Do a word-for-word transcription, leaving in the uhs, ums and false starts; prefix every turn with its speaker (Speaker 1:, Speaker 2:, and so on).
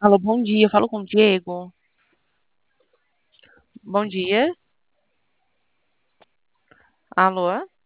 Speaker 1: Alô, bom dia, eu falo com o Diego. Bom dia. Alô?